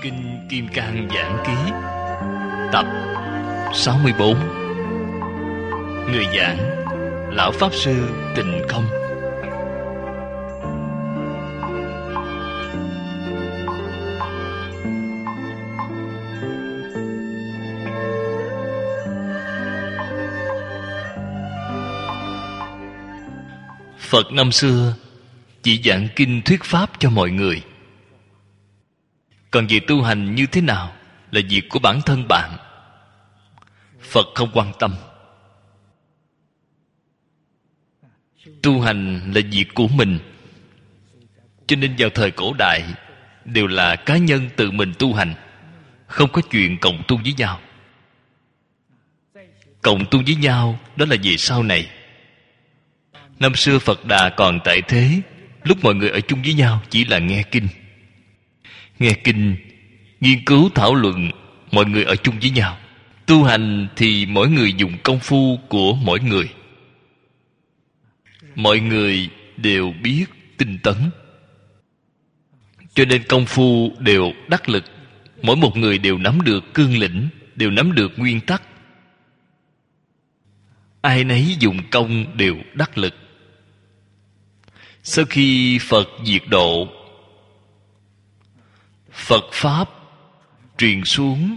Kinh Kim Cang Giảng Ký tập 64. Người giảng Lão Pháp Sư Tịnh Không. Phật năm xưa chỉ giảng kinh thuyết pháp cho mọi người. Còn việc tu hành như thế nào là việc của bản thân bạn. Phật không quan tâm. Tu hành là việc của mình. Cho nên vào thời cổ đại đều là cá nhân tự mình tu hành, không có chuyện cộng tu với nhau. Cộng tu với nhau đó là về sau này. Năm xưa Phật Đà còn tại thế, lúc mọi người ở chung với nhau chỉ là nghe kinh. Nghe kinh, nghiên cứu thảo luận, mọi người ở chung với nhau. Tu hành thì mỗi người dùng công phu của mỗi người. Mọi người đều biết tinh tấn, cho nên công phu đều đắc lực. Mỗi một người đều nắm được cương lĩnh, đều nắm được nguyên tắc. Ai nấy dùng công đều đắc lực. Sau khi Phật diệt độ, Phật Pháp truyền xuống,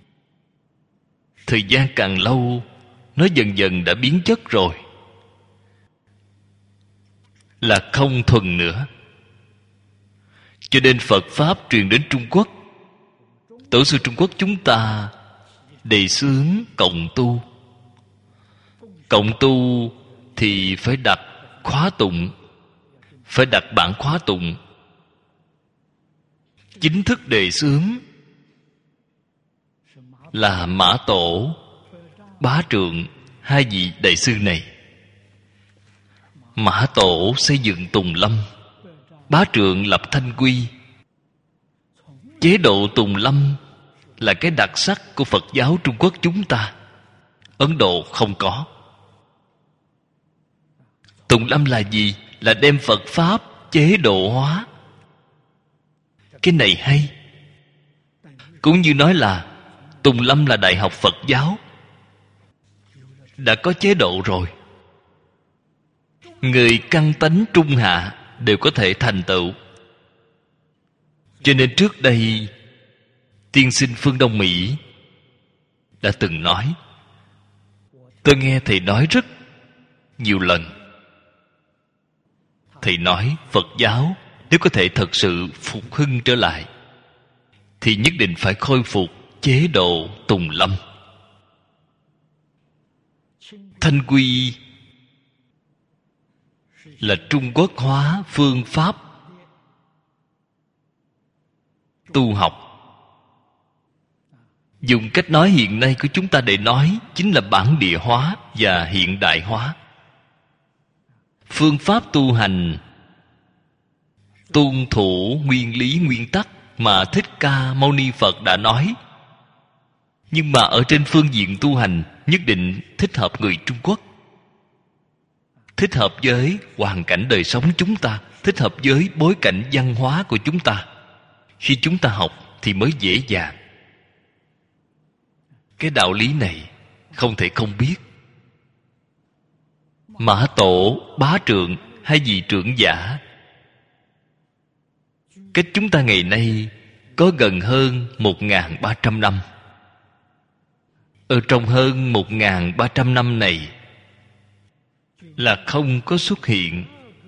thời gian càng lâu, nó dần dần đã biến chất rồi, là không thuần nữa. Cho nên Phật Pháp truyền đến Trung Quốc. Tổ sư Trung Quốc chúng ta đề xướng cộng tu. Cộng tu thì phải đặt khóa tụng, phải đặt bản khóa tụng. Chính thức đề xướng là Mã Tổ, Bá Trượng, hai vị đại sư này. Mã Tổ xây dựng Tùng Lâm, Bá Trượng lập Thanh Quy. Chế độ Tùng Lâm là cái đặc sắc của Phật giáo Trung Quốc chúng ta. Ấn Độ không có. Tùng Lâm là gì? Là đem Phật Pháp chế độ hóa. Cái này hay. Cũng như nói là Tùng Lâm là đại học Phật giáo, đã có chế độ rồi. Người căn tánh trung hạ đều có thể thành tựu. Cho nên trước đây tiên sinh phương Đông Mỹ đã từng nói, tôi nghe thầy nói rất nhiều lần. Thầy nói Phật giáo nếu có thể thật sự phục hưng trở lại thì nhất định phải khôi phục chế độ Tùng Lâm. Thanh Quy là Trung Quốc hóa phương pháp tu học. Dùng cách nói hiện nay của chúng ta để nói chính là bản địa hóa và hiện đại hóa. Phương pháp tu hành tuân thủ nguyên lý nguyên tắc mà Thích Ca Mâu Ni Phật đã nói. Nhưng mà ở trên phương diện tu hành nhất định thích hợp người Trung Quốc, thích hợp với hoàn cảnh đời sống chúng ta, thích hợp với bối cảnh văn hóa của chúng ta. Khi chúng ta học thì mới dễ dàng. Cái đạo lý này không thể không biết. Mã Tổ, Bá Trượng, hai vị trưởng giả, cách chúng ta ngày nay có gần hơn 1.300 năm. Ở trong hơn 1.300 năm này là không có xuất hiện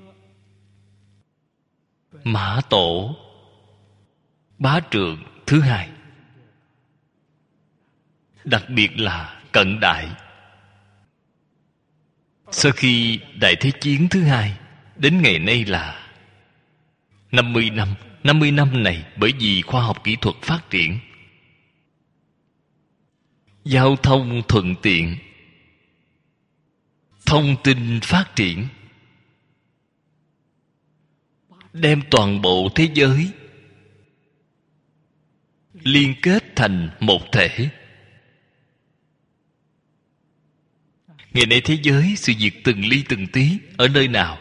Mã Tổ, Bá Trượng thứ hai. Đặc biệt là cận đại. Sau khi Đại Thế Chiến thứ hai đến ngày nay là 50 năm. 50 năm này bởi vì khoa học kỹ thuật phát triển, giao thông thuận tiện, thông tin phát triển, đem toàn bộ thế giới liên kết thành một thể. Ngày nay thế giới sự việc từng ly từng tí ở nơi nào,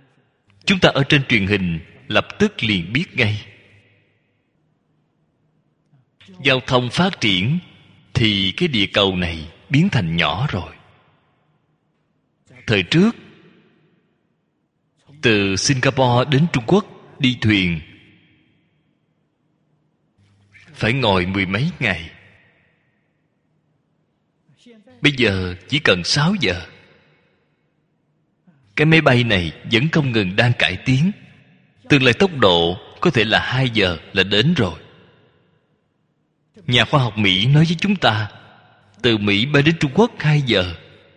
chúng ta ở trên truyền hình lập tức liền biết ngay. giao thông phát triển thì cái địa cầu này biến thành nhỏ rồi. Thời trước, từ Singapore đến Trung Quốc đi thuyền phải ngồi mười mấy ngày. Bây giờ chỉ cần 6 giờ. Cái máy bay này vẫn không ngừng đang cải tiến. Tương lai tốc độ có thể là 2 giờ là đến rồi. Nhà khoa học Mỹ nói với chúng ta, từ Mỹ bay đến Trung Quốc 2 giờ.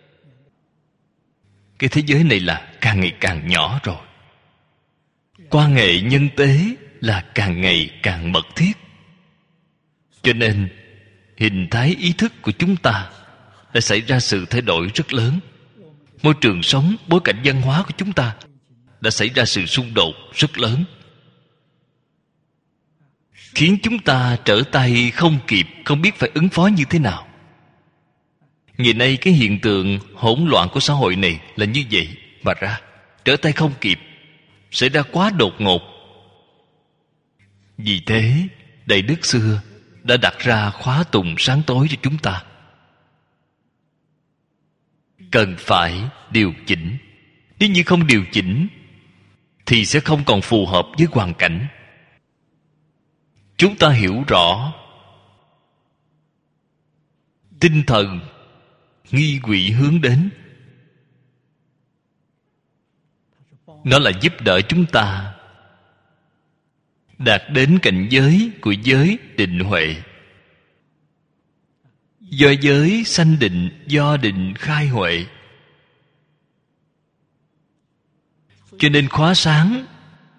Cái thế giới này là càng ngày càng nhỏ rồi. Quan hệ nhân tế là càng ngày càng mật thiết. Cho nên hình thái ý thức của chúng ta đã xảy ra sự thay đổi rất lớn. Môi trường sống, bối cảnh văn hóa của chúng ta đã xảy ra sự xung đột rất lớn, khiến chúng ta trở tay không kịp, không biết phải ứng phó như thế nào. Ngày nay cái hiện tượng hỗn loạn của xã hội này là như vậy mà ra. Trở tay không kịp, xảy ra quá đột ngột. Vì thế Đại Đức xưa đã đặt ra khóa tùng sáng tối cho chúng ta. Cần phải điều chỉnh. Nếu như không điều chỉnh thì sẽ không còn phù hợp với hoàn cảnh. Chúng ta hiểu rõ tinh thần nghi quỷ hướng đến, nó là giúp đỡ chúng ta đạt đến cảnh giới của giới định huệ. Do giới sanh định, do định khai huệ. Cho nên khóa sáng,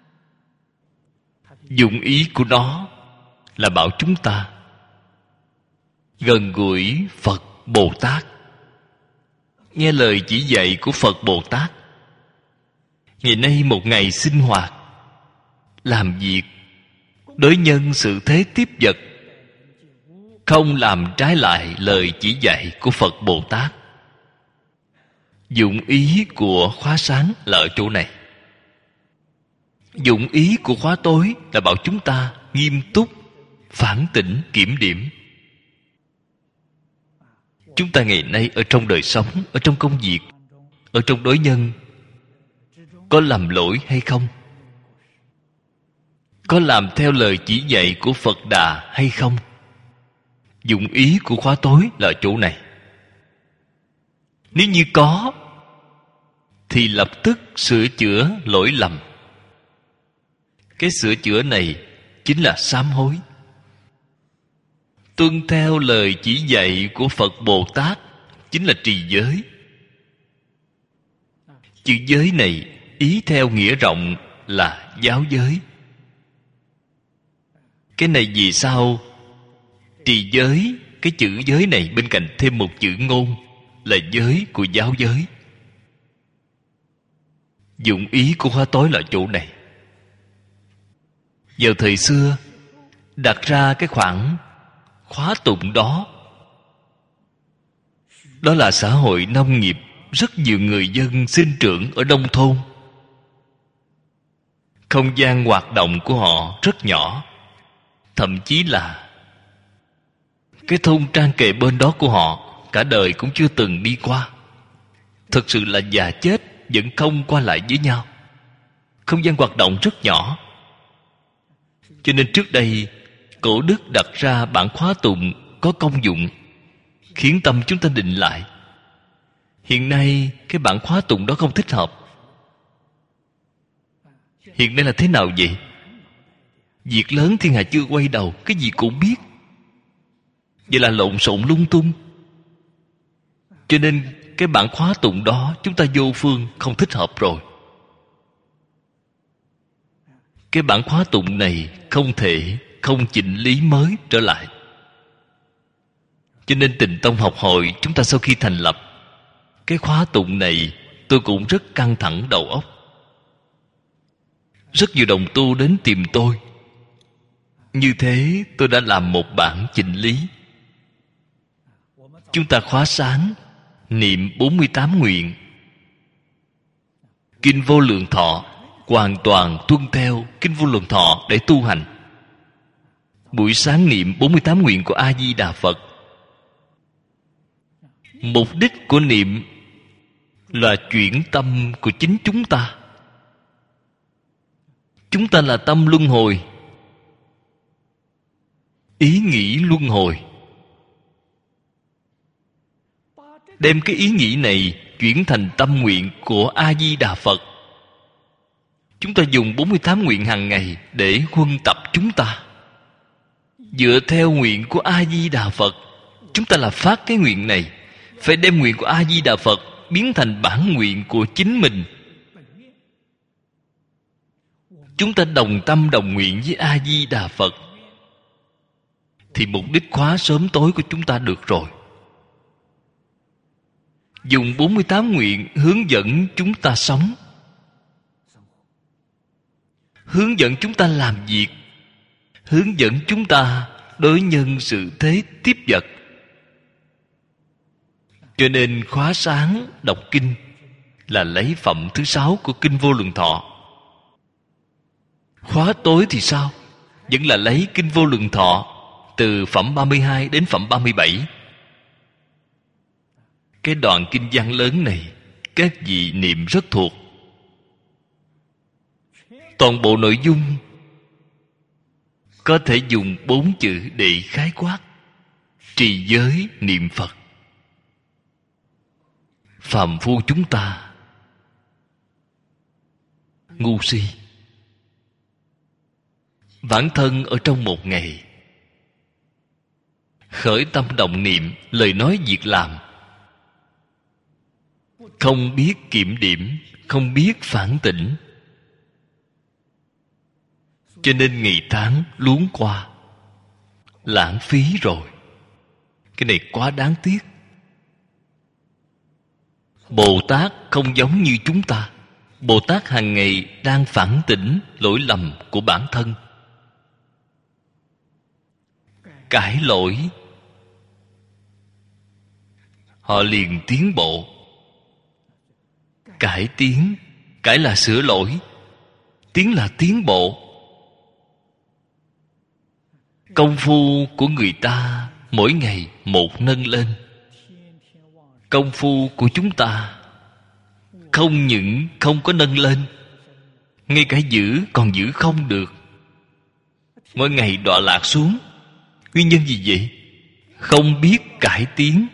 dụng ý của nó là bảo chúng ta gần gũi Phật Bồ Tát, nghe lời chỉ dạy của Phật Bồ Tát. Ngày nay một ngày sinh hoạt, làm việc, đối nhân xử thế tiếp vật, không làm trái lại lời chỉ dạy của Phật Bồ Tát. Dụng ý của khóa sáng là ở chỗ này. Dụng ý của khóa tối là bảo chúng ta nghiêm túc, phản tỉnh, kiểm điểm. Chúng ta ngày nay ở trong đời sống, ở trong công việc, ở trong đối nhân, có làm lỗi hay không? Có làm theo lời chỉ dạy của Phật Đà hay không? Dụng ý của khóa tối là ở chỗ này. Nếu như có thì lập tức sửa chữa lỗi lầm. Cái sửa chữa này chính là sám hối. Tuân theo lời chỉ dạy của Phật Bồ Tát chính là trì giới. Chữ giới này ý theo nghĩa rộng là giáo giới. Cái này vì sao trì giới, cái chữ giới này bên cạnh thêm một chữ ngôn là giới của giáo giới. Dụng ý của khóa tối là chỗ này. Vào thời xưa đặt ra cái khoản khóa tụng đó, đó là xã hội nông nghiệp, rất nhiều người dân sinh trưởng ở nông thôn. Không gian hoạt động của họ rất nhỏ. Thậm chí là cái thôn trang kề bên đó của họ cả đời cũng chưa từng đi qua. Thực sự là già chết vẫn không qua lại với nhau. Không gian hoạt động rất nhỏ. Cho nên trước đây Cổ Đức đặt ra bản khóa tụng có công dụng, khiến tâm chúng ta định lại. Hiện nay cái bản khóa tụng đó không thích hợp. Hiện nay là thế nào vậy? Việc lớn thiên hạ chưa quay đầu, cái gì cũng biết. Vậy là lộn xộn lung tung. Cho nên cái bản khóa tụng đó chúng ta vô phương, không thích hợp rồi. Cái bản khóa tụng này không thể không chỉnh lý mới trở lại. Cho nên Tịnh Tông học hội chúng ta sau khi thành lập, cái khóa tụng này tôi cũng rất căng thẳng đầu óc. Rất nhiều đồng tu đến tìm tôi. Như thế tôi đã làm một bản chỉnh lý. Chúng ta khóa sáng niệm 48 nguyện, Kinh Vô Lượng Thọ, hoàn toàn tuân theo Kinh Vô Lượng Thọ để tu hành. Buổi sáng niệm 48 nguyện của A-di-đà Phật. Mục đích của niệm là chuyển tâm của chính chúng ta. Chúng ta là tâm luân hồi, ý nghĩ luân hồi. Đem cái ý nghĩ này chuyển thành tâm nguyện của A-di-đà Phật. Chúng ta dùng 48 nguyện hàng ngày để huân tập chúng ta. Dựa theo nguyện của A-di-đà Phật, chúng ta là phát cái nguyện này. Phải đem nguyện của A-di-đà Phật biến thành bản nguyện của chính mình. Chúng ta đồng tâm đồng nguyện với A-di-đà Phật, thì mục đích khóa sớm tối của chúng ta được rồi. Dùng 48 nguyện hướng dẫn chúng ta sống, hướng dẫn chúng ta làm việc, hướng dẫn chúng ta đối nhân sự thế tiếp vật. Cho nên khóa sáng đọc kinh là lấy phẩm thứ 6 của Kinh Vô Lượng Thọ. Khóa tối thì sao? Vẫn là lấy Kinh Vô Lượng Thọ từ phẩm 32 đến phẩm 37. Cái đoạn kinh văn lớn này các vị niệm rất thuộc. Toàn bộ nội dung có thể dùng 4 chữ để khái quát: trì giới niệm Phật. Phàm phu chúng ta ngu si, bản thân ở trong một ngày khởi tâm động niệm, lời nói việc làm không biết kiểm điểm, không biết phản tỉnh, cho nên ngày tháng luống qua, lãng phí rồi. Cái này quá đáng tiếc. Bồ Tát không giống như chúng ta. Bồ Tát hàng ngày đang phản tỉnh lỗi lầm của bản thân, cải lỗi, họ liền tiến bộ. Cải tiến, cải là sửa lỗi, tiến là tiến bộ. Công phu của người ta mỗi ngày một nâng lên. Công phu của chúng ta không những không có nâng lên, ngay cả giữ còn giữ không được. Mỗi ngày đọa lạc xuống. Nguyên nhân gì vậy? Không biết cải tiến.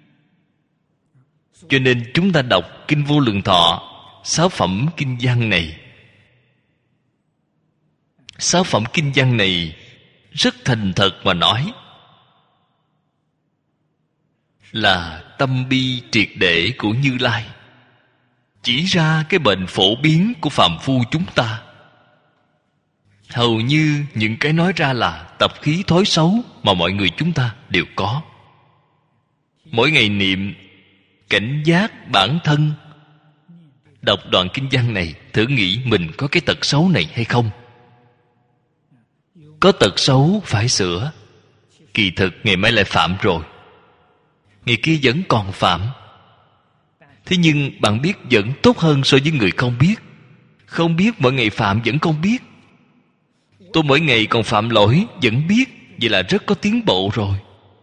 Cho nên chúng ta đọc Kinh Vô Lượng Thọ, 6 phẩm kinh văn này. 6 phẩm kinh văn này rất thành thật mà nói, là tâm bi triệt để của Như Lai, chỉ ra cái bệnh phổ biến của phàm phu chúng ta. Hầu như những cái nói ra là tập khí thói xấu mà mọi người chúng ta đều có. Mỗi ngày niệm cảnh giác bản thân. Đọc đoạn kinh văn này, thử nghĩ mình có cái tật xấu này hay không. Có tật xấu phải sửa, kỳ thực ngày mai lại phạm rồi, ngày kia vẫn còn phạm. Thế nhưng bạn biết vẫn tốt hơn so với người không biết. Không biết mỗi ngày phạm vẫn không biết. Tôi mỗi ngày còn phạm lỗi vẫn biết, vậy là rất có tiến bộ rồi.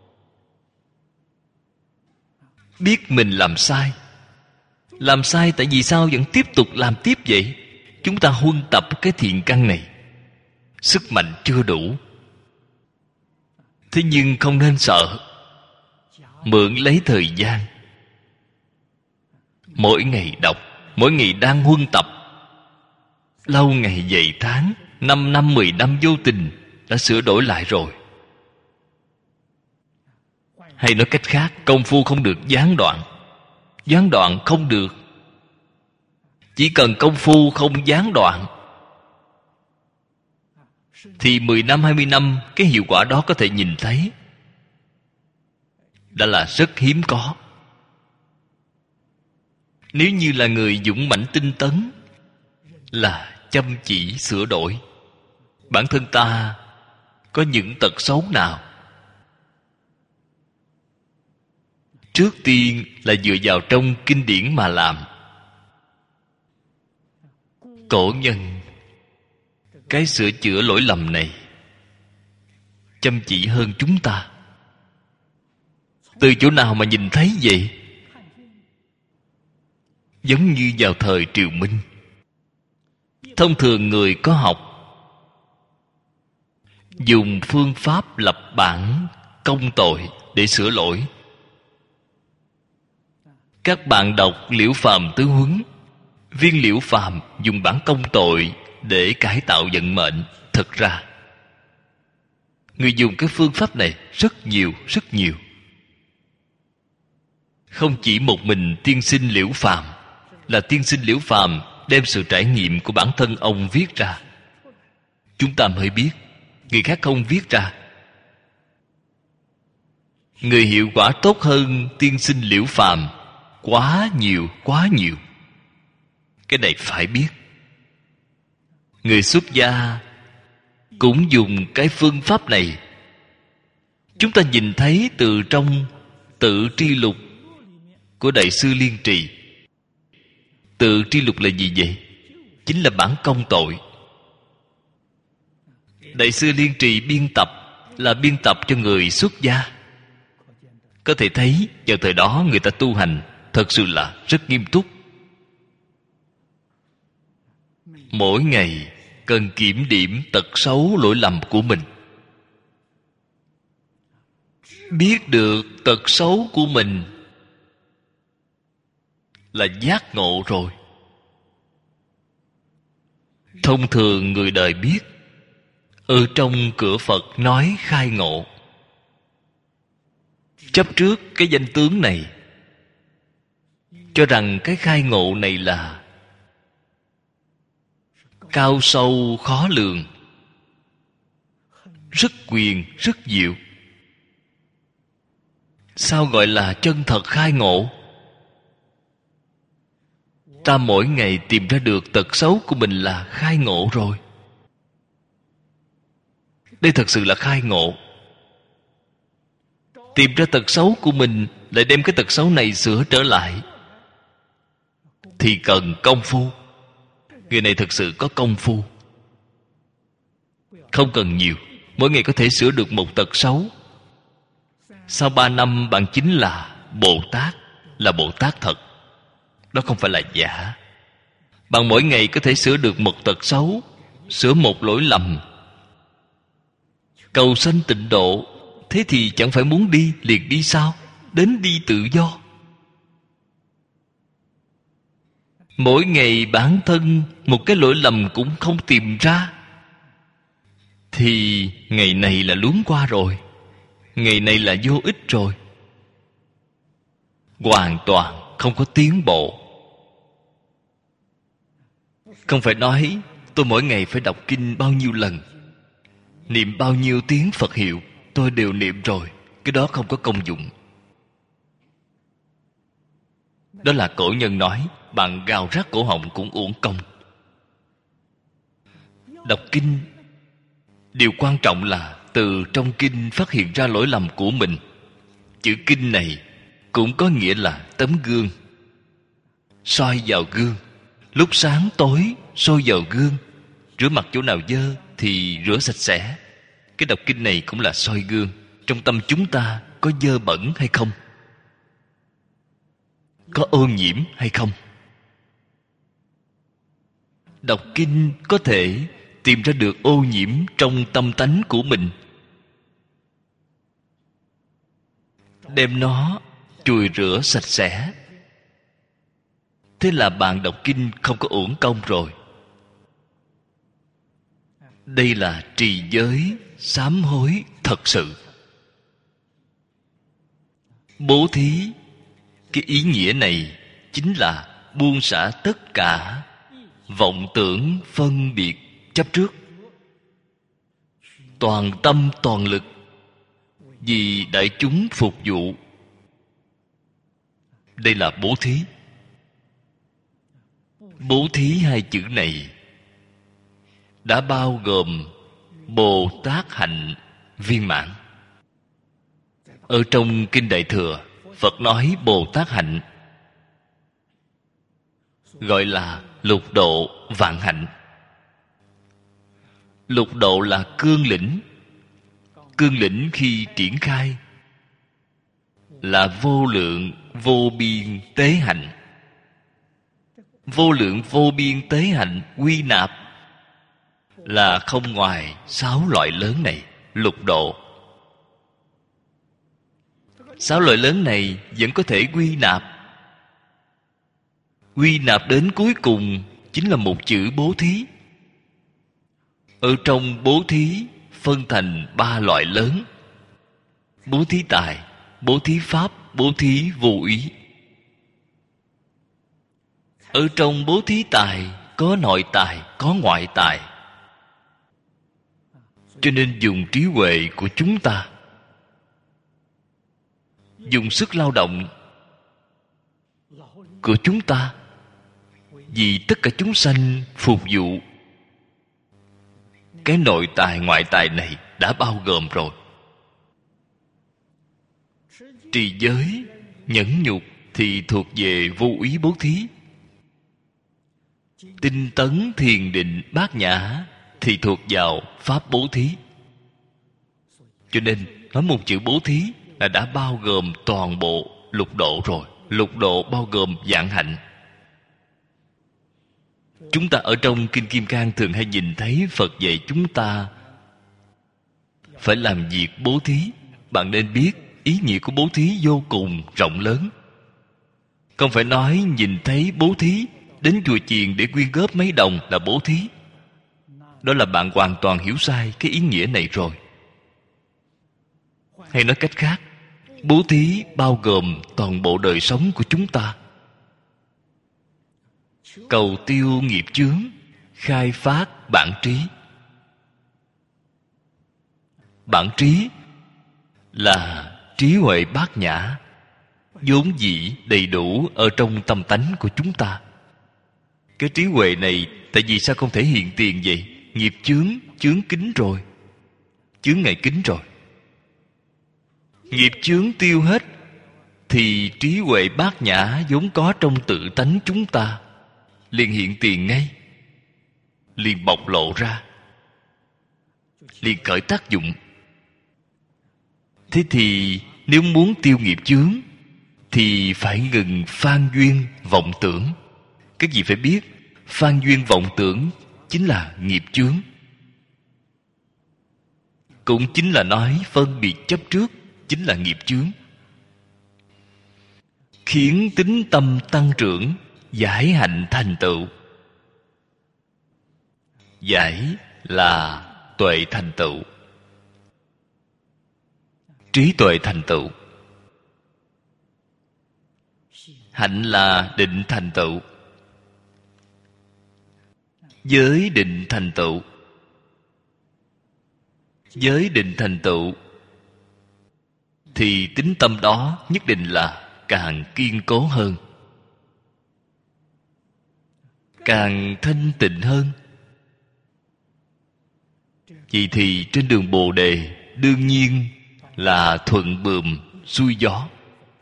Biết mình làm sai. Làm sai tại vì sao vẫn tiếp tục làm tiếp vậy? Chúng ta huân tập cái thiện căn này, sức mạnh chưa đủ. Thế nhưng không nên sợ. Mượn lấy thời gian, mỗi ngày đọc, mỗi ngày đang huân tập. Lâu ngày dày tháng, 5 năm 10 năm vô tình đã sửa đổi lại rồi. Hay nói cách khác, công phu không được gián đoạn. Gián đoạn không được. Chỉ cần công phu không gián đoạn thì 10 năm 20 năm cái hiệu quả đó có thể nhìn thấy, đã là rất hiếm có. Nếu như là người dũng mãnh tinh tấn, là chăm chỉ sửa đổi. Bản thân ta có những tật xấu nào, trước tiên là dựa vào trong kinh điển mà làm. Cổ nhân cái sửa chữa lỗi lầm này chăm chỉ hơn chúng ta. Từ chỗ nào mà nhìn thấy vậy? Giống như vào thời Triều Minh, thông thường người có học dùng phương pháp lập bản công tội để sửa lỗi. Các bạn đọc Liễu Phàm Tứ Huấn, viên Liễu Phàm dùng bản công tội để cải tạo vận mệnh. Thật ra người dùng cái phương pháp này rất nhiều, rất nhiều. Không chỉ một mình tiên sinh Liễu Phàm, là tiên sinh Liễu Phàm đem sự trải nghiệm của bản thân ông viết ra. Chúng ta mới biết, người khác không viết ra. Người hiệu quả tốt hơn tiên sinh Liễu Phàm quá nhiều, quá nhiều. Cái này phải biết. Người xuất gia cũng dùng cái phương pháp này. Chúng ta nhìn thấy từ trong Tự Tri Lục của Đại sư Liên Trì. Tự Tri Lục là gì vậy? Chính là bản công tội. Đại sư Liên Trì biên tập là biên tập cho người xuất gia. Có thể thấy vào thời đó người ta tu hành thật sự là rất nghiêm túc. Mỗi ngày cần kiểm điểm tật xấu lỗi lầm của mình. Biết được tật xấu của mình là giác ngộ rồi. Thông thường người đời biết, ở trong cửa Phật nói khai ngộ. Chấp trước cái danh tướng này, cho rằng cái khai ngộ này là cao sâu khó lường, rất quyền, rất diệu. Sao gọi là chân thật khai ngộ? Ta mỗi ngày tìm ra được tật xấu của mình là khai ngộ rồi. Đây thật sự là khai ngộ. Tìm ra tật xấu của mình, lại đem cái tật xấu này sửa trở lại, thì cần công phu. Người này thực sự có công phu. Không cần nhiều, mỗi ngày có thể sửa được một tật xấu. Sau 3 năm bạn chính là Bồ Tát, là Bồ Tát thật. Đó không phải là giả. Bạn mỗi ngày có thể sửa được một tật xấu, sửa một lỗi lầm, cầu sanh tịnh độ. Thế thì chẳng phải muốn đi liền đi sao? Đến đi tự do. Mỗi ngày bản thân một cái lỗi lầm cũng không tìm ra, thì ngày này là luống qua rồi, ngày này là vô ích rồi. Hoàn toàn không có tiến bộ. Không phải nói tôi mỗi ngày phải đọc kinh bao nhiêu lần, niệm bao nhiêu tiếng Phật hiệu, tôi đều niệm rồi. Cái đó không có công dụng. Đó là cổ nhân nói, bạn gào rát cổ họng cũng uổng công. Đọc kinh, điều quan trọng là từ trong kinh phát hiện ra lỗi lầm của mình. Chữ kinh này cũng có nghĩa là tấm gương. Soi vào gương, lúc sáng tối soi vào gương. Rửa mặt chỗ nào dơ thì rửa sạch sẽ. Cái đọc kinh này cũng là soi gương. Trong tâm chúng ta có dơ bẩn hay không? Có ô nhiễm hay không? Đọc kinh có thể tìm ra được ô nhiễm trong tâm tánh của mình, đem nó chùi rửa sạch sẽ. Thế là bạn đọc kinh không có uổng công rồi. Đây là trì giới sám hối thật sự. Bố thí, cái ý nghĩa này chính là buông xả tất cả vọng tưởng phân biệt chấp trước, toàn tâm toàn lực vì đại chúng phục vụ. Đây là bố thí. Bố thí hai chữ này đã bao gồm Bồ Tát hạnh viên mãn. Ở trong Kinh Đại Thừa, Phật nói Bồ Tát hạnh gọi là lục độ vạn hạnh. Lục độ là cương lĩnh. Cương lĩnh khi triển khai là vô lượng vô biên tế hạnh. Vô lượng vô biên tế hạnh quy nạp là không ngoài 6 loại lớn này, lục độ. 6 loại lớn này vẫn có thể quy nạp. Quy nạp đến cuối cùng chính là một chữ bố thí. Ở trong bố thí phân thành 3 loại lớn: bố thí tài, bố thí pháp, bố thí vô úy. Ở trong bố thí tài có nội tài, có ngoại tài. Cho nên dùng trí huệ của chúng ta, dùng sức lao động của chúng ta vì tất cả chúng sanh phục vụ. Cái nội tài ngoại tài này đã bao gồm rồi. Trì giới, nhẫn nhục thì thuộc về vô úy bố thí. Tinh tấn, thiền định, bát nhã thì thuộc vào pháp bố thí. Cho nên nói một chữ bố thí là đã bao gồm toàn bộ lục độ rồi. Lục độ bao gồm vạn hạnh. Chúng ta ở trong Kinh Kim Cang thường hay nhìn thấy Phật dạy chúng ta phải làm việc bố thí. Bạn nên biết ý nghĩa của bố thí vô cùng rộng lớn. Không phải nói nhìn thấy bố thí, đến chùa chiền để quyên góp mấy đồng là bố thí. Đó là bạn hoàn toàn hiểu sai cái ý nghĩa này rồi. Hay nói cách khác, bố thí bao gồm toàn bộ đời sống của chúng ta. Cầu tiêu nghiệp chướng, khai phát bản trí. Bản trí là trí huệ bát nhã, vốn dĩ đầy đủ ở trong tâm tánh của chúng ta. Cái trí huệ này tại vì sao không thể hiện tiền vậy? Nghiệp chướng, chướng kín rồi, chướng ngại kín rồi. Nghiệp chướng tiêu hết thì trí huệ bát nhã vốn có trong tự tánh chúng ta liền hiện tiền ngay, liền bộc lộ ra, liền khởi tác dụng. Thế thì nếu muốn tiêu nghiệp chướng thì phải ngừng phan duyên vọng tưởng. Các vị phải biết, phan duyên vọng tưởng chính là nghiệp chướng. Cũng chính là nói phân biệt chấp trước chính là nghiệp chướng. Khiến tín tâm tăng trưởng, giải hạnh thành tựu. Giải là tuệ thành tựu, trí tuệ thành tựu. Hạnh là định thành tựu, giới định thành tựu. Giới định thành tựu thì tín tâm đó nhất định là càng kiên cố hơn, càng thanh tịnh hơn. Vậy thì trên đường Bồ Đề đương nhiên là thuận buồm xuôi gió.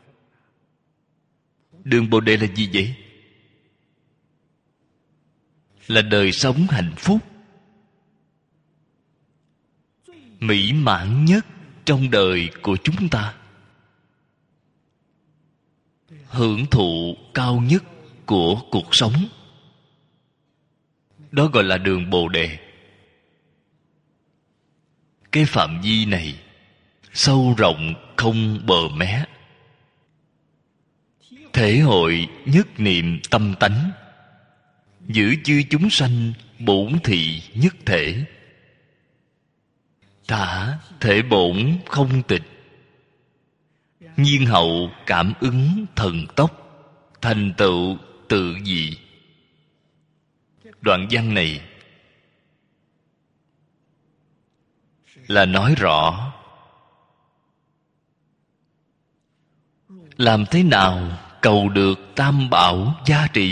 Đường Bồ Đề là gì vậy? Là đời sống hạnh phúc mỹ mãn nhất trong đời của chúng ta, hưởng thụ cao nhất của cuộc sống. Đó gọi là đường Bồ Đề. Cái phạm vi này sâu rộng không bờ mé. Thể hội nhất niệm tâm tánh, giữ chư chúng sanh bổn thị nhất thể. Thả thể bổn không tịch, nhiên hậu cảm ứng thần tốc, thành tựu tự dị. Đoạn văn này là nói rõ làm thế nào cầu được tam bảo gia trì,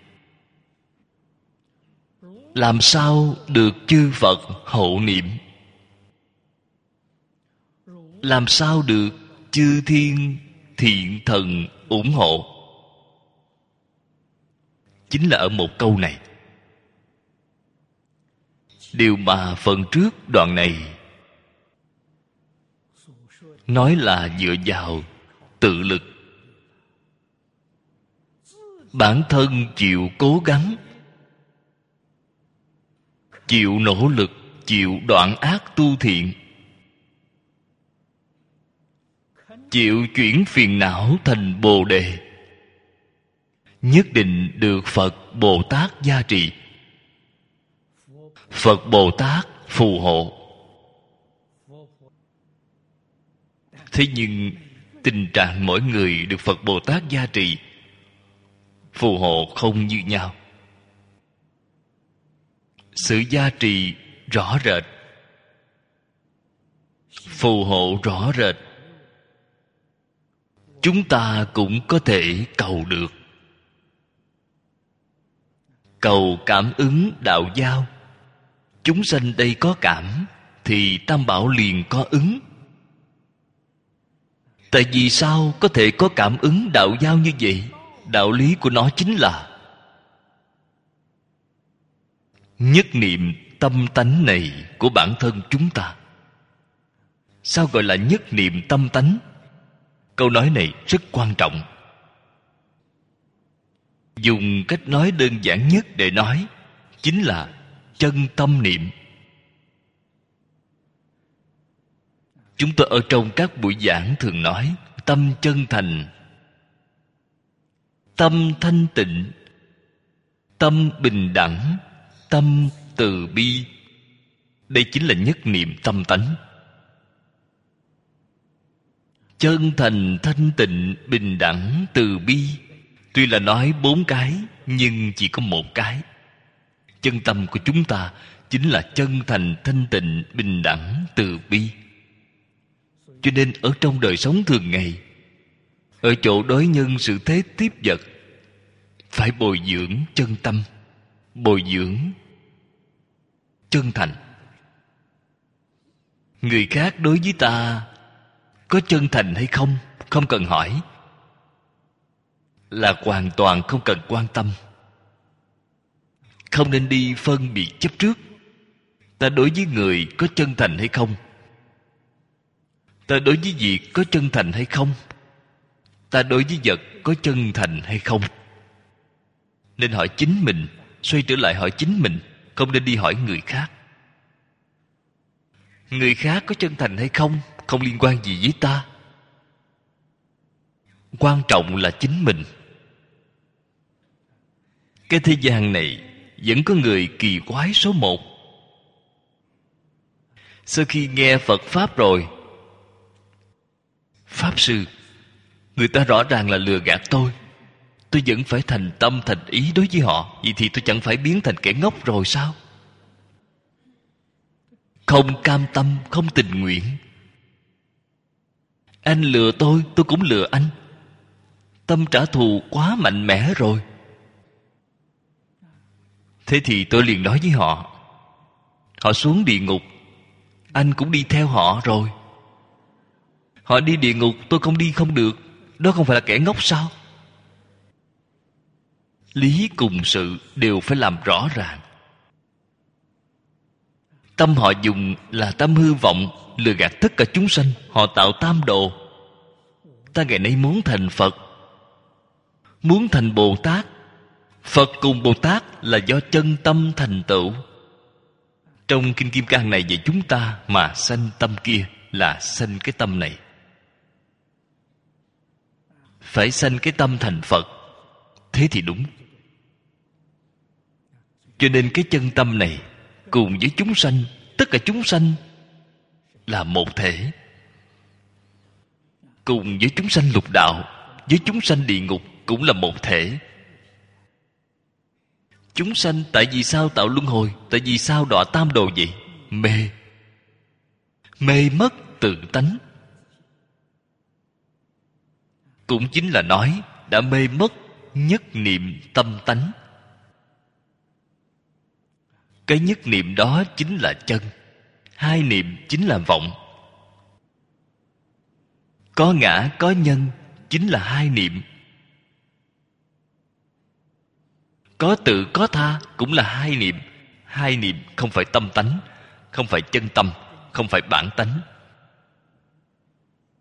làm sao được chư Phật hộ niệm, làm sao được chư thiên thiện thần ủng hộ. Chính là ở một câu này. Điều mà phần trước đoạn này nói là dựa vào tự lực. Bản thân chịu cố gắng, chịu nỗ lực, chịu đoạn ác tu thiện, chịu chuyển phiền não thành Bồ Đề, nhất định được Phật Bồ Tát gia trì. Phật Bồ Tát phù hộ. Thế nhưng tình trạng mỗi người được Phật Bồ Tát gia trì, phù hộ không như nhau. Sự gia trì rõ rệt, phù hộ rõ rệt, chúng ta cũng có thể cầu được. Cầu cảm ứng đạo giao. Chúng sanh đây có cảm, thì Tam Bảo liền có ứng. Tại vì sao có thể có cảm ứng đạo giao như vậy? Đạo lý của nó chính là nhất niệm tâm tánh này của bản thân chúng ta. Sao gọi là nhất niệm tâm tánh? Câu nói này rất quan trọng. Dùng cách nói đơn giản nhất để nói chính là chân tâm niệm. Chúng tôi ở trong các buổi giảng thường nói tâm chân thành, tâm thanh tịnh, tâm bình đẳng, tâm từ bi. Đây chính là nhất niệm tâm tánh. Chân thành, thanh tịnh, bình đẳng, từ bi. Tuy là nói 4 cái, nhưng chỉ có một cái. Chân tâm của chúng ta chính là chân thành, thanh tịnh, bình đẳng, từ bi. Cho nên ở trong đời sống thường ngày, ở chỗ đối nhân sự thế tiếp vật, phải bồi dưỡng chân tâm, bồi dưỡng chân thành. Người khác đối với ta có chân thành hay không, không cần hỏi, là hoàn toàn không cần quan tâm. Không nên đi phân biệt chấp trước. Ta đối với người có chân thành hay không, ta đối với việc có chân thành hay không, ta đối với vật có chân thành hay không. Nên hỏi chính mình, xoay trở lại hỏi chính mình, không nên đi hỏi người khác. Người khác có chân thành hay không không liên quan gì với ta. Quan trọng là chính mình. Cái thế gian này vẫn có người kỳ quái số 1. Sau khi nghe Phật Pháp rồi, Pháp Sư, người ta rõ ràng là lừa gạt tôi vẫn phải thành tâm thành ý đối với họ. Vậy thì tôi chẳng phải biến thành kẻ ngốc rồi sao? Không cam tâm, không tình nguyện. Anh lừa tôi cũng lừa anh. Tâm trả thù quá mạnh mẽ rồi. Thế thì tôi liền nói với họ, họ xuống địa ngục, anh cũng đi theo họ rồi. Họ đi địa ngục, tôi không đi không được. Đó không phải là kẻ ngốc sao? Lý cùng sự đều phải làm rõ ràng. Tâm họ dùng là tâm hư vọng, lừa gạt tất cả chúng sanh. Họ tạo tam đồ. Ta ngày nay muốn thành Phật, muốn thành Bồ Tát. Phật cùng Bồ Tát là do chân tâm thành tựu. Trong Kinh Kim Cang này về chúng ta mà sanh tâm kia, là sanh cái tâm này. Phải sanh cái tâm thành Phật, thế thì đúng. Cho nên cái chân tâm này cùng với chúng sanh, tất cả chúng sanh là một thể. Cùng với chúng sanh lục đạo, với chúng sanh địa ngục cũng là một thể. Chúng sanh tại vì sao tạo luân hồi? Tại vì sao đọa tam đồ vậy? Mê. Mê mất tự tánh. Cũng chính là nói đã mê mất nhất niệm tâm tánh. Cái nhất niệm đó chính là chân, hai niệm chính là vọng. Có ngã có nhân chính là hai niệm. Có tự có tha cũng là hai niệm. Hai niệm không phải tâm tánh, không phải chân tâm, không phải bản tánh.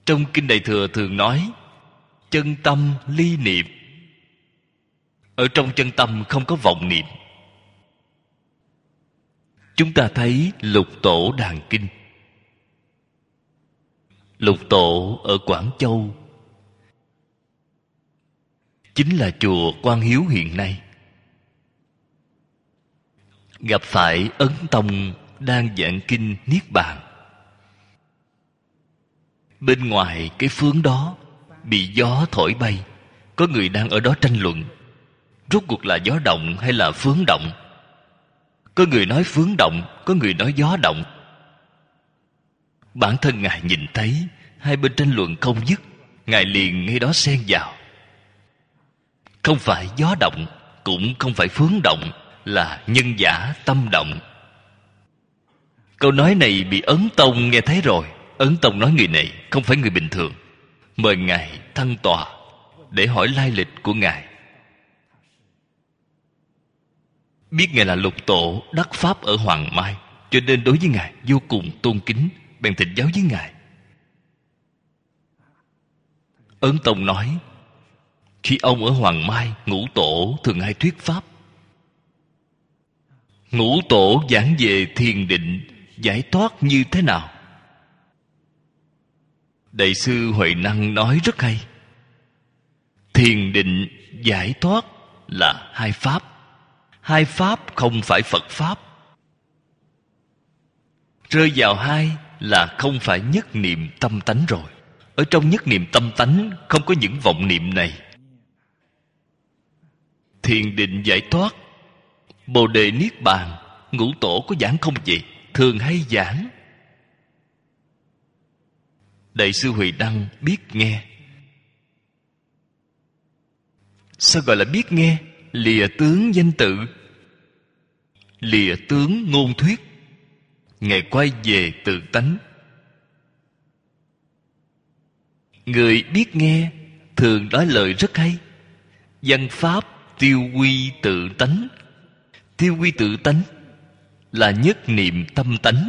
Trong Kinh Đại Thừa thường nói chân tâm ly niệm. Ở trong chân tâm không có vọng niệm. Chúng ta thấy Lục Tổ Đàn Kinh. Lục Tổ ở Quảng Châu, chính là chùa Quan Hiếu hiện nay, gặp phải Ấn Tông đang giảng kinh Niết Bàn. Bên ngoài cái phướng đó bị gió thổi bay. Có người đang ở đó tranh luận, rốt cuộc là gió động hay là phướng động. Có người nói phướng động, có người nói gió động. Bản thân Ngài nhìn thấy hai bên tranh luận không dứt, Ngài liền ngay đó xen vào. Không phải gió động, cũng không phải phướng động, là nhân giả tâm động. Câu nói này bị Ấn Tông nghe thấy rồi. Ấn Tông nói người này không phải người bình thường, mời Ngài thăng tọa để hỏi lai lịch của Ngài. Biết Ngài là Lục Tổ đắc pháp ở Hoàng Mai, cho nên đối với Ngài vô cùng tôn kính, bèn thỉnh giáo với Ngài. Ấn Tông nói, khi ông ở Hoàng Mai, Ngũ Tổ thường hay thuyết pháp. Ngũ Tổ giảng về thiền định, giải thoát như thế nào? Đại sư Huệ Năng nói rất hay. Thiền định, giải thoát là hai pháp. Hai pháp không phải Phật pháp. Rơi vào hai là không phải nhất niệm tâm tánh rồi. Ở trong nhất niệm tâm tánh không có những vọng niệm này. Thiền định giải thoát, Bồ đề niết bàn, Ngũ Tổ có giảng không vậy? Thường hay giảng. Đại sư Huệ Năng biết nghe. Sao gọi là biết nghe? Lìa tướng danh tự, lìa tướng ngôn thuyết, Ngài quay về tự tánh. Người biết nghe thường nói lời rất hay. Văn pháp tiêu quy tự tánh. Tiêu quy tự tánh là nhất niệm tâm tánh.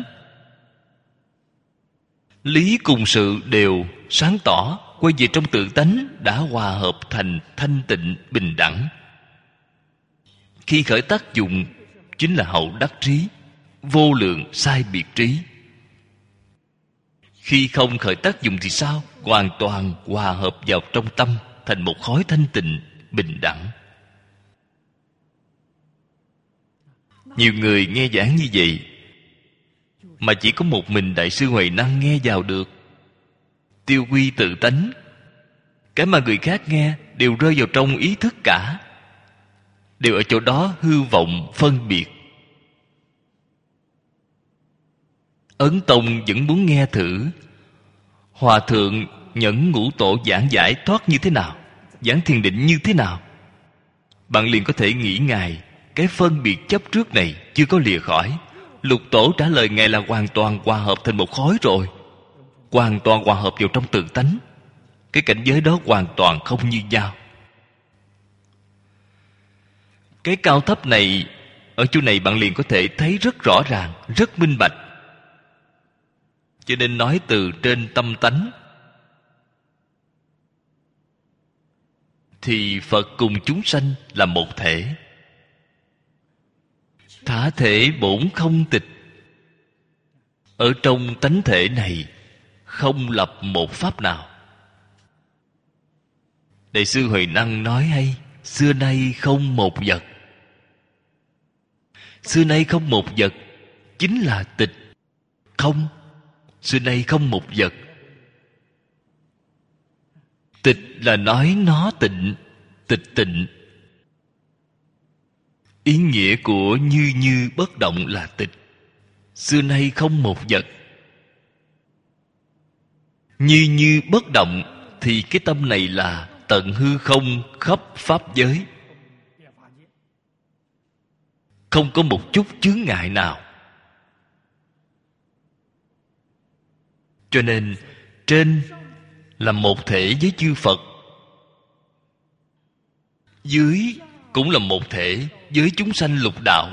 Lý cùng sự đều sáng tỏ, quay về trong tự tánh đã hòa hợp thành thanh tịnh bình đẳng. Khi khởi tác dụng chính là hậu đắc trí, vô lượng sai biệt trí. Khi không khởi tác dụng thì sao? Hoàn toàn hòa hợp vào trong tâm, thành một khối thanh tịnh bình đẳng. Nhiều người nghe giảng như vậy mà chỉ có một mình Đại sư Huệ Năng nghe vào được. Tiêu quy tự tánh, cái mà người khác nghe đều rơi vào trong ý thức cả, đều ở chỗ đó hư vọng phân biệt. Ấn Tông vẫn muốn nghe thử Hòa Thượng Nhẫn Ngũ Tổ giảng giải thoát như thế nào, giảng thiền định như thế nào. Bạn liền có thể nghĩ Ngài cái phân biệt chấp trước này chưa có lìa khỏi. Lục Tổ trả lời Ngài là hoàn toàn hòa hợp thành một khối rồi, hoàn toàn hòa hợp vào trong tự tánh. Cái cảnh giới đó hoàn toàn không như nhau. Cái cao thấp này, ở chỗ này bạn liền có thể thấy rất rõ ràng, rất minh bạch. Cho nên nói từ trên tâm tánh thì Phật cùng chúng sanh là một thể. Thả thể bổn không tịch. Ở trong tánh thể này không lập một pháp nào. Đại sư Huệ Năng nói hay, xưa nay không một vật. Xưa nay không một vật chính là tịch không. Xưa nay không một vật. Tịch là nói nó tịnh, tịch tịnh. Ý nghĩa của như như bất động là tịch. Xưa nay không một vật. Như như bất động thì cái tâm này là tận hư không khắp pháp giới, không có một chút chướng ngại nào. Cho nên trên là một thể với chư Phật, dưới cũng là một thể với chúng sanh lục đạo.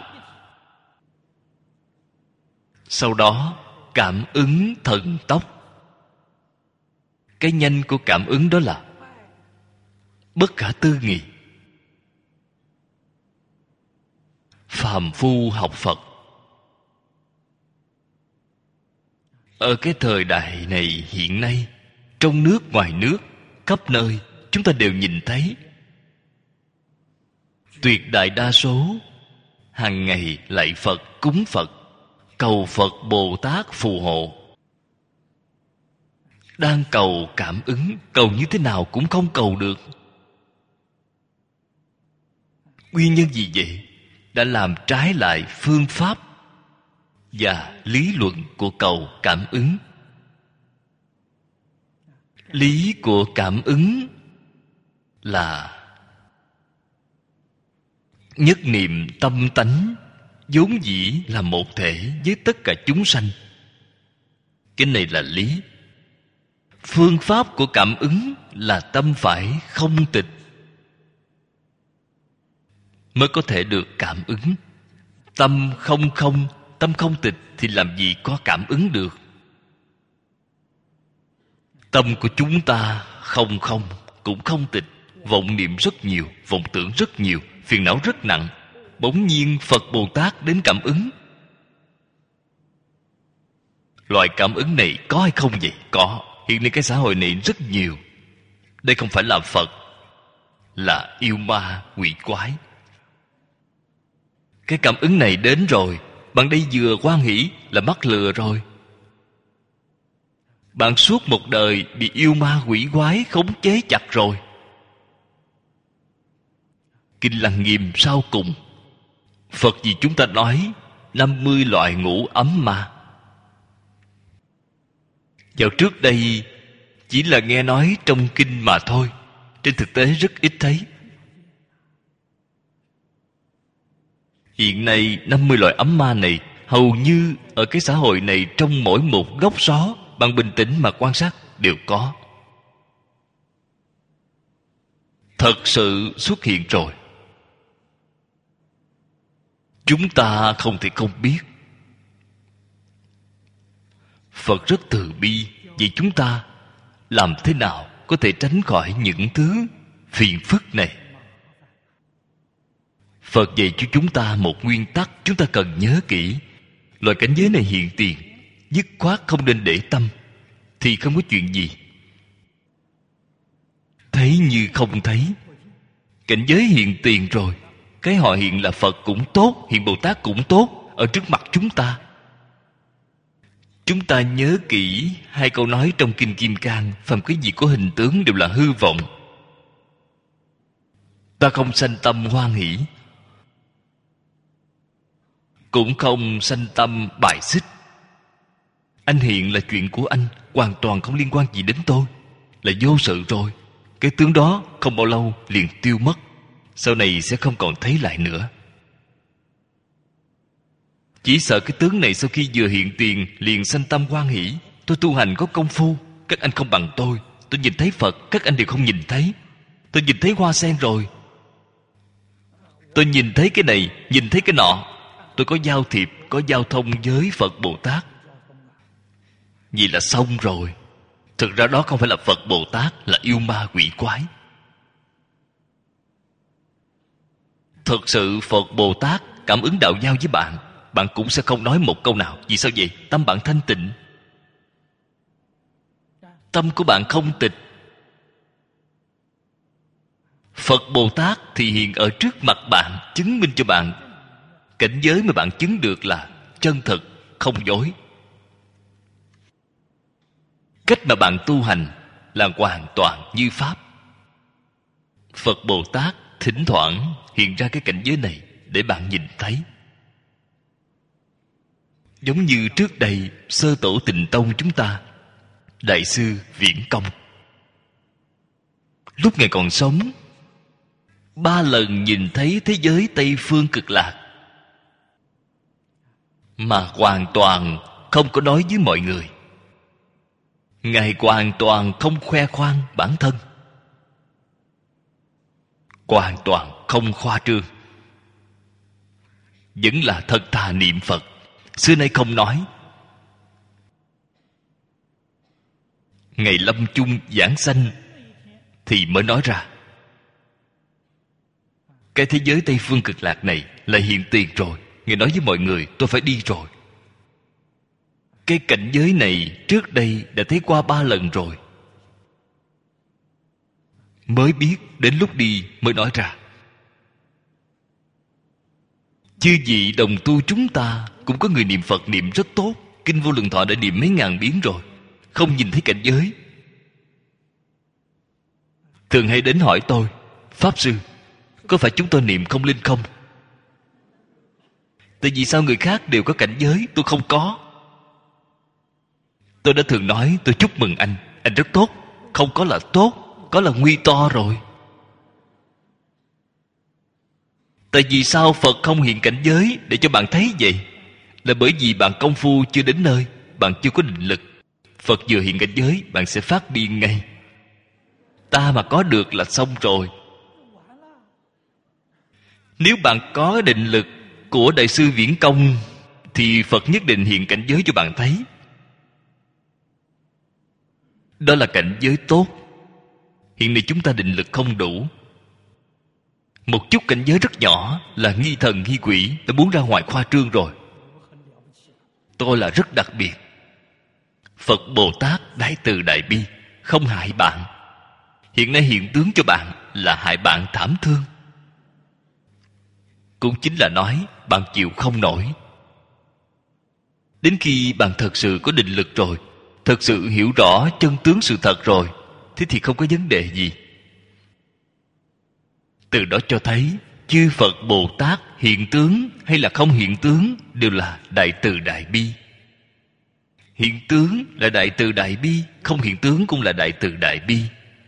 Sau đó cảm ứng thần tốc. Cái nhanh của cảm ứng đó là bất khả tư nghị. Phàm phu học Phật, ở cái thời đại này hiện nay, trong nước ngoài nước, khắp nơi chúng ta đều nhìn thấy tuyệt đại đa số hàng ngày lạy Phật, cúng Phật, cầu Phật Bồ Tát phù hộ, đang cầu cảm ứng. Cầu như thế nào cũng không cầu được. Nguyên nhân gì vậy? Đã làm trái lại phương pháp và lý luận của cầu cảm ứng. Lý của cảm ứng là nhất niệm tâm tánh vốn dĩ là một thể với tất cả chúng sanh. Cái này là lý. Phương pháp của cảm ứng là tâm phải không tịch mới có thể được cảm ứng. Tâm không không, tâm không tịch thì làm gì có cảm ứng được. Tâm của chúng ta không không cũng không tịch, vọng niệm rất nhiều, vọng tưởng rất nhiều, phiền não rất nặng. Bỗng nhiên Phật Bồ Tát đến cảm ứng. Loại cảm ứng này có hay không vậy? Có. Hiện nay cái xã hội này rất nhiều. Đây không phải là Phật, là yêu ma quỷ quái. Cái cảm ứng này đến rồi, bạn đây vừa hoan hỷ là mắc lừa rồi. Bạn suốt một đời bị yêu ma quỷ quái khống chế chặt rồi. Kinh Lăng Nghiêm sau cùng, Phật vì chúng ta nói 50 loại ngũ ấm ma. Vào trước đây chỉ là nghe nói trong kinh mà thôi, trên thực tế rất ít thấy. Hiện nay 50 loại ấm ma này hầu như ở cái xã hội này, trong mỗi một góc xó, bạn bình tĩnh mà quan sát đều có. Thật sự xuất hiện rồi. Chúng ta không thể không biết. Phật rất từ bi vì chúng ta làm thế nào có thể tránh khỏi những thứ phiền phức này. Phật dạy cho chúng ta một nguyên tắc chúng ta cần nhớ kỹ. Loại cảnh giới này hiện tiền, dứt khoát không nên để tâm, thì không có chuyện gì. Thấy như không thấy. Cảnh giới hiện tiền rồi, cái họ hiện là Phật cũng tốt, hiện Bồ Tát cũng tốt, ở trước mặt chúng ta. Chúng ta nhớ kỹ hai câu nói trong Kinh Kim Cang: phàm cái gì có hình tướng đều là hư vọng. Ta không sanh tâm hoan hỷ, cũng không sanh tâm bài xích. Anh hiện là chuyện của anh, hoàn toàn không liên quan gì đến tôi, là vô sự rồi. Cái tướng đó không bao lâu liền tiêu mất, sau này sẽ không còn thấy lại nữa. Chỉ sợ cái tướng này sau khi vừa hiện tiền liền sanh tâm hoan hỷ. Tôi tu hành có công phu, các anh không bằng tôi. Tôi nhìn thấy Phật, các anh đều không nhìn thấy. Tôi nhìn thấy hoa sen rồi, tôi nhìn thấy cái này, nhìn thấy cái nọ. Tôi có giao thiệp, có giao thông với Phật Bồ Tát. Vậy là xong rồi. Thực ra đó không phải là Phật Bồ Tát, là yêu ma quỷ quái. Thực sự Phật Bồ Tát cảm ứng đạo giao với bạn, bạn cũng sẽ không nói một câu nào. Vì sao vậy? Tâm bạn thanh tịnh. Tâm của bạn không tịch. Phật Bồ Tát thì hiện ở trước mặt bạn, chứng minh cho bạn cảnh giới mà bạn chứng được là chân thực, không dối. Cách mà bạn tu hành là hoàn toàn như Pháp. Phật Bồ Tát thỉnh thoảng hiện ra cái cảnh giới này để bạn nhìn thấy. Giống như trước đây sơ tổ Tịnh Tông chúng ta, Đại sư Viễn Công, lúc Ngài còn sống 3 lần nhìn thấy thế giới Tây Phương Cực Lạc, mà hoàn toàn không có nói với mọi người. Ngài hoàn toàn không khoe khoang bản thân, hoàn toàn không khoa trương, vẫn là thật thà niệm Phật. Xưa nay không nói. ngày lâm chung giảng sanh thì mới nói ra. Cái thế giới Tây Phương Cực Lạc này là hiện tiền rồi. Ngài nói với mọi người, tôi phải đi rồi. Cái cảnh giới này trước đây đã thấy qua 3 lần rồi, mới biết đến lúc đi mới nói ra. Chư vị đồng tu chúng ta cũng có người niệm Phật niệm rất tốt. Kinh Vô Lượng Thọ đã niệm mấy ngàn biến rồi, không nhìn thấy cảnh giới. Thường hay đến hỏi tôi, Pháp Sư, có phải chúng tôi niệm không linh không? Tại vì sao người khác đều có cảnh giới, tôi không có? Tôi đã thường nói, tôi chúc mừng anh rất tốt. Không có là tốt, có là nguy to rồi. Tại vì sao Phật không hiện cảnh giới để cho bạn thấy vậy? Là bởi vì bạn công phu chưa đến nơi, bạn chưa có định lực. Phật vừa hiện cảnh giới, bạn sẽ phát điên ngay. Ta mà có được là xong rồi. Nếu bạn có định lực của Đại sư Viễn Công thì Phật nhất định hiện cảnh giới cho bạn thấy. Đó là cảnh giới tốt. Hiện nay chúng ta định lực không đủ. Một chút cảnh giới rất nhỏ là nghi thần nghi quỷ, đã muốn ra ngoài khoa trương rồi. Tôi là rất đặc biệt. Phật Bồ Tát Đại Từ Đại Bi không hại bạn. Hiện nay hiện tướng cho bạn là hại bạn thảm thương. Cũng chính là nói bạn chịu không nổi. Đến khi bạn thật sự có định lực rồi, thật sự hiểu rõ chân tướng sự thật rồi, thế thì không có vấn đề gì. Từ đó cho thấy chư Phật Bồ Tát hiện tướng hay là không hiện tướng đều là Đại Từ Đại Bi. Hiện tướng là Đại Từ Đại Bi, không hiện tướng cũng là Đại Từ Đại Bi.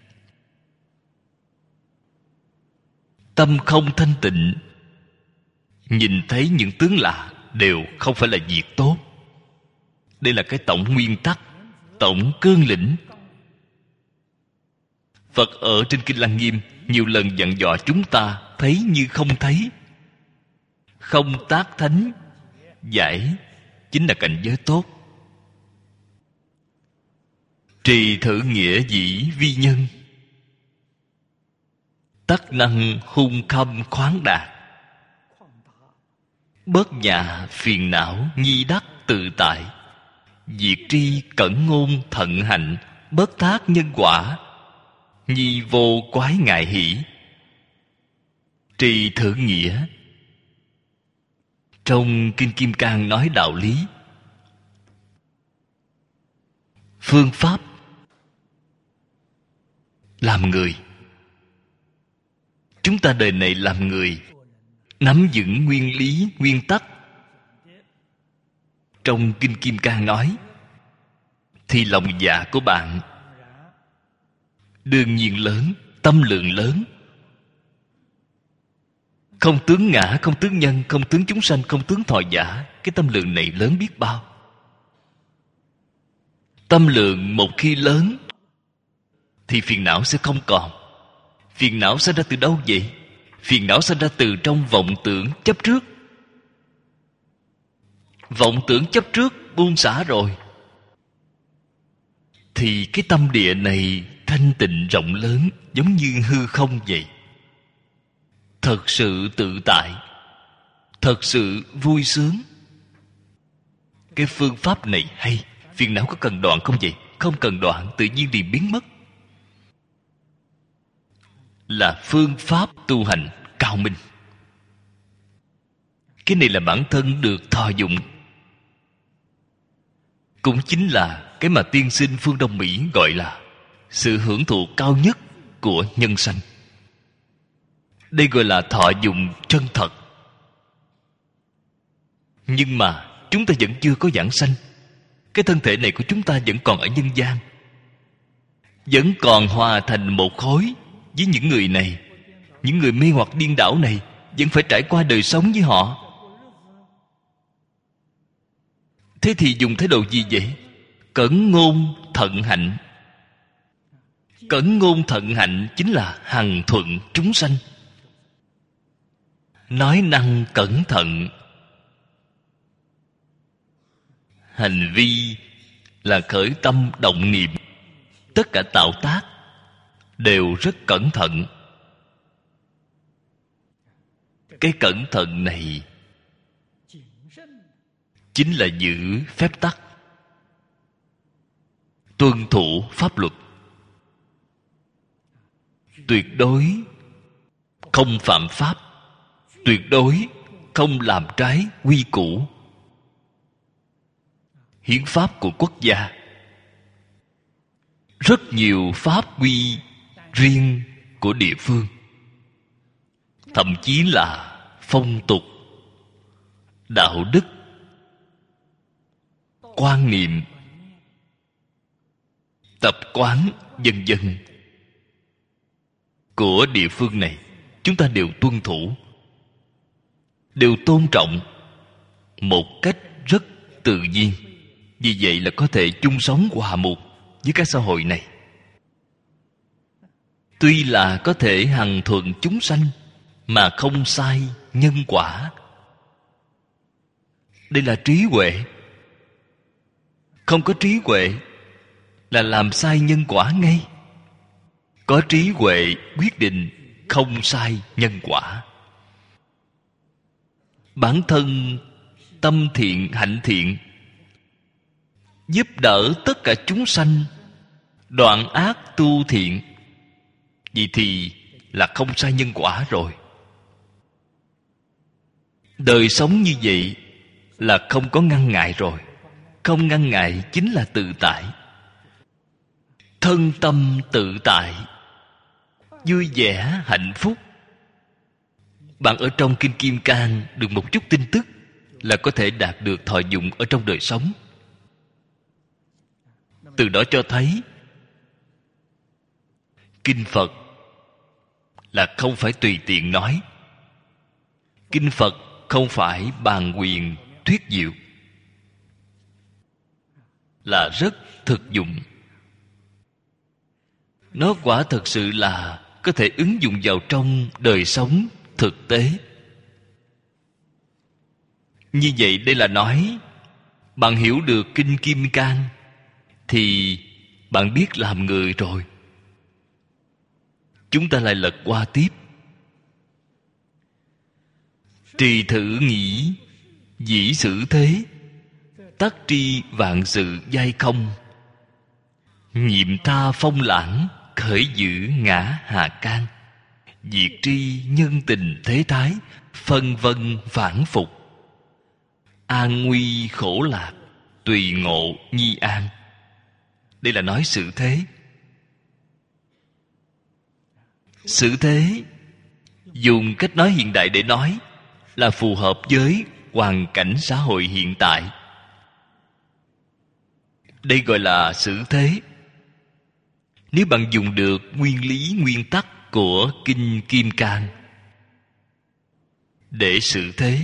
Tâm không thanh tịnh, nhìn thấy những tướng lạ đều không phải là việc tốt. Đây là cái tổng nguyên tắc, tổng cương lĩnh. Phật ở trên Kinh Lăng Nghiêm nhiều lần dặn dò chúng ta thấy như không thấy. Không tác thánh giải chính là cảnh giới tốt. Trì thử nghĩa dĩ vi nhân, tắc năng hung khâm khoáng đạt. Bớt nhà phiền não nhi đắc tự tại, diệt tri cẩn ngôn thận hạnh. Bớt thác nhân quả, nhi vô quái ngại hỷ. Trì thử nghĩa. Trong Kinh Kim Cang nói đạo lý, phương pháp làm người. Chúng ta đời này làm người, nắm vững nguyên lý, nguyên tắc trong Kinh Kim Cang nói, thì lòng dạ của bạn đương nhiên lớn, tâm lượng lớn. Không tướng ngã, không tướng nhân, không tướng chúng sanh, không tướng thọ giả. Cái tâm lượng này lớn biết bao. Tâm lượng một khi lớn thì phiền não sẽ không còn. Phiền não sinh ra từ đâu vậy? Phiền não sinh ra từ trong vọng tưởng chấp trước. Vọng tưởng chấp trước buông xả rồi thì cái tâm địa này thanh tịnh rộng lớn, giống như hư không vậy. Thật sự tự tại, thật sự vui sướng. Cái phương pháp này hay. Phiền não có cần đoạn không vậy? Không cần đoạn, tự nhiên liền biến mất. Là phương pháp tu hành cao minh. Cái này là bản thân được thọ dụng. Cũng chính là cái mà tiên sinh phương Đông Mỹ gọi là sự hưởng thụ cao nhất của nhân sanh. Đây gọi là thọ dụng chân thật. Nhưng mà chúng ta vẫn chưa có vãng sanh. Cái thân thể này của chúng ta vẫn còn ở nhân gian, vẫn còn hòa thành một khối với những người này. Những người mê hoặc điên đảo này vẫn phải trải qua đời sống với họ. Thế thì dùng thái độ gì vậy? Cẩn ngôn thận hạnh. Cẩn ngôn thận hạnh chính là hằng thuận chúng sanh. Nói năng cẩn thận. Hành vi là khởi tâm động niệm tất cả tạo tác đều rất cẩn thận. Cái cẩn thận này chính là giữ phép tắc, tuân thủ pháp luật, tuyệt đối không phạm pháp, tuyệt đối không làm trái quy củ, hiến pháp của quốc gia. Rất nhiều pháp quy riêng của địa phương, thậm chí là phong tục, đạo đức, quan niệm, tập quán vân vân của địa phương này, chúng ta đều tuân thủ, đều tôn trọng một cách rất tự nhiên. Vì vậy là có thể chung sống hòa mục với các xã hội này. Tuy là có thể hằng thuận chúng sanh mà không sai nhân quả. Đây là trí huệ. Không có trí huệ là làm sai nhân quả ngay. Có trí huệ quyết định không sai nhân quả. Bản thân tâm thiện hạnh thiện, giúp đỡ tất cả chúng sanh đoạn ác tu thiện, vậy thì là không sai nhân quả rồi. Đời sống như vậy là không có ngăn ngại rồi. Không ngăn ngại chính là tự tại. Thân tâm tự tại, vui vẻ, hạnh phúc. Bạn ở trong Kinh Kim Cang được một chút tin tức là có thể đạt được thọ dụng ở trong đời sống. Từ đó cho thấy Kinh Phật là không phải tùy tiện nói. Kinh Phật không phải bàn quyền thuyết diệu, là rất thực dụng. Nó quả thực sự là có thể ứng dụng vào trong đời sống thực tế. Như vậy đây là nói bạn hiểu được Kinh Kim Cang thì bạn biết làm người rồi. Chúng ta lại lật qua tiếp. Trì thử nghĩ dĩ xử thế, tắc tri vạn sự giai không. Nhiệm tha phong lãng, khởi giữ ngã hà can. Diệt tri nhân tình thế thái, phân vân phản phục. An nguy khổ lạc, tùy ngộ nhi an. Đây là nói sự thế. Sự thế dùng cách nói hiện đại để nói là phù hợp với hoàn cảnh xã hội hiện tại. Đây gọi là xử thế. Nếu bạn dùng được nguyên lý nguyên tắc của Kinh Kim Cang để xử thế,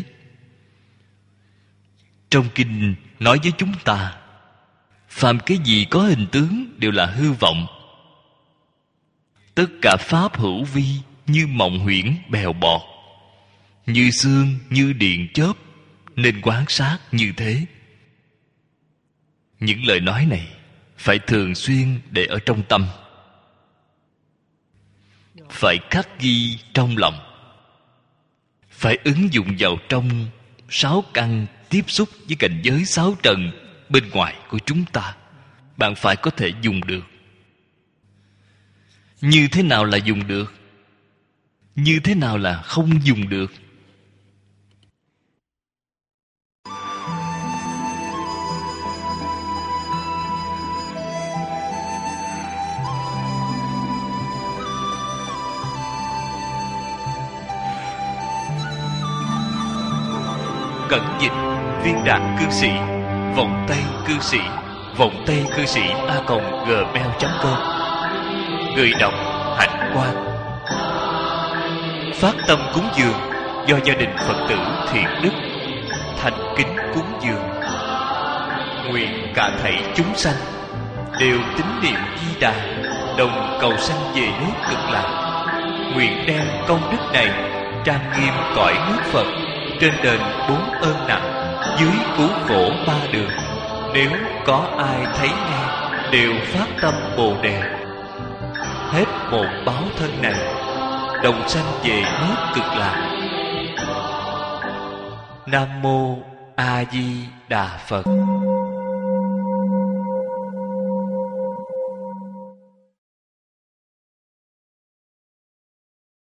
trong kinh nói với chúng ta phàm cái gì có hình tướng đều là hư vọng. Tất cả pháp hữu vi như mộng huyễn bèo bọt, như sương như điện chớp, nên quan sát như thế. Những lời nói này phải thường xuyên để ở trong tâm, phải khắc ghi trong lòng, phải ứng dụng vào trong sáu căn tiếp xúc với cảnh giới sáu trần bên ngoài của chúng ta. Bạn phải có thể dùng được. Như thế nào là dùng được? Như thế nào là không dùng được? Cẩn dịch Viên Đạt Cư Sĩ, vòng tay cư sĩ, vòng tay cư sĩ a.gmail.com. Người đọc Hạnh Quang. Phát tâm cúng dường do gia đình Phật tử Thiện Đức thành kính cúng dường. Nguyện cả thảy chúng sanh đều tín niệm Di Đà, đồng cầu sanh về nước Cực Lạc. Nguyện đem công đức này trang nghiêm cõi nước Phật, trên đền bốn ơn nặng, dưới cứu khổ ba đường. Nếu có ai thấy nghe đều phát tâm Bồ Đề, hết một báo thân này, đồng sanh về nước Cực Lạc. Nam mô A Di Đà Phật.